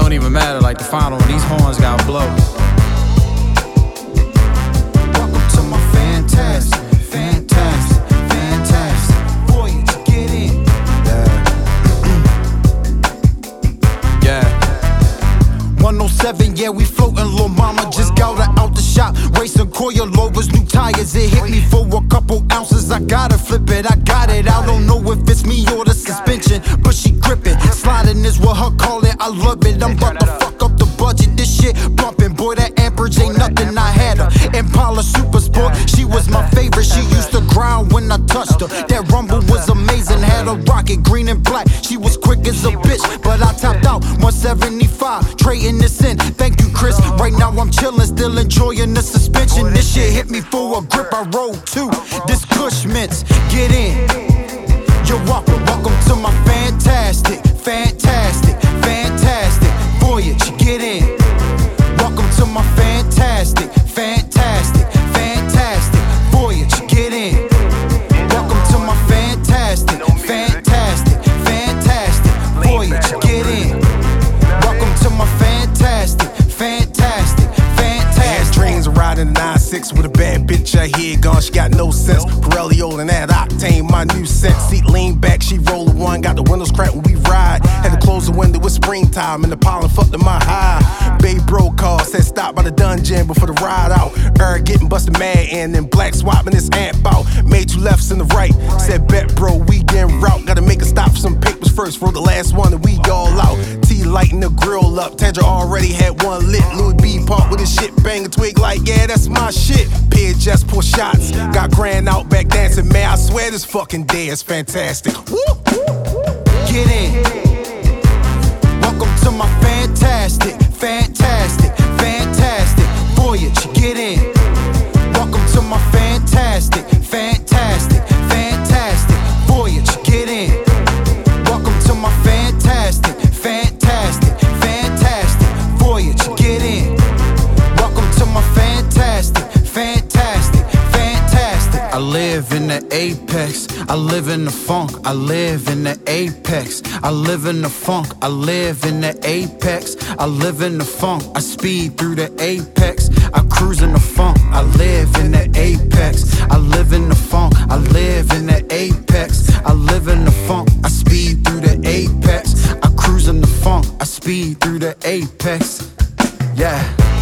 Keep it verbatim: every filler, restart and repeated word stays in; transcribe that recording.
don't even matter, like the final one, these horns got blow. Welcome to my fantastic, fantastic, fantastic voyage. Get in. Yeah. Yeah. one oh seven, yeah, we floatin', lil' mama just got her out the shop. Racing coilovers, new tires, it hit me for a couple ounces. I gotta flip it, I got it. I don't know if it's me or the suspension, but she grippin'. Sliding is what her call it, I love it. I'm about to fuck up the budget, this shit bumpin'. Boy, that amperage ain't nothing, I had her. Impala Super Sport, she was my favorite. She used to grind when I touched her. That rumble was amazing, had a rocket, green and black. She was quick as a bitch, but I topped out one seventy-five, trading this in. Thank you, Chris. Right now I'm chillin', still enjoying the suspension. This shit hit me for a grip, I rolled two. This Kush Mints, get in. You're welcome, welcome to my fantastic, fantastic, fantastic voyage. Get in. Welcome to my fantastic, fantastic, fantastic voyage. Get in. Welcome to my fantastic, fantastic, fantastic voyage. Get in. Welcome to my fantastic, fantastic, fantastic. Dreams of riding a nine six with a bad bitch. I hear gone, she got no sense. Pirelli old and that octane, my new scent. Seat lean back, she roll a one. Got the windows cracked when we ride. Had to close the window with springtime and the pollen fucked in my high. Babe bro called, said stop by the dungeon before the ride out. Er getting busted mad and then black swapping this amp out. Made two lefts and the right. Said bet bro, we getting route. Gotta make a stop for some papers first. Roll the last one and we all out. T lighting the grill up. Tandra already had one lit. Louis B park with his shit bang a twig like yeah, that's my shit. Pig just pour shots. Got grand out back dancing. Man, I swear this fucking day is fantastic. Woo! Get in. Welcome to my fantastic, fantastic, fantastic voyage. Get in. Welcome to my fantastic, fantastic, fantastic voyage. Get in. Welcome to my fantastic, fantastic, fantastic voyage. Get in. Welcome to my fantastic, fantastic, fantastic. I live in the apex, I live in the funk, I live in the apex, I live in the funk, I live in the apex, I live in the funk, I speed through the apex, I cruise in the funk, I live in the apex, I live in the funk, I live in the apex, I live in the funk, I speed through the apex, I cruise in the funk, I speed through the apex, yeah.